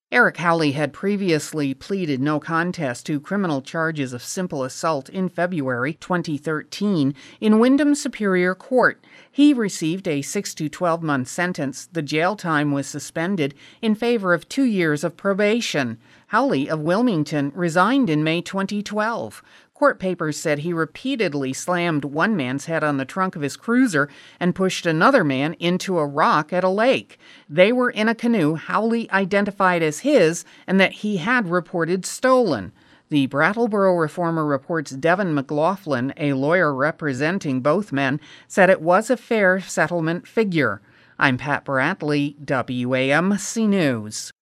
Eric Howley had previously pleaded no contest to criminal charges of simple assault in February 2013 in Windham Superior Court. He received a 6 to 12-month sentence. The jail time was suspended in favor of 2 years of probation. Howley of Wilmington resigned in May 2012. Court papers said he repeatedly slammed one man's head on the trunk of his cruiser and pushed another man into a rock at a lake. They were in a canoe Howley identified as his and that he had reported stolen. The Brattleboro Reformer Report's Devin McLaughlin, a lawyer representing both men, said it was a fair settlement figure. I'm Pat Bradley, WAMC News.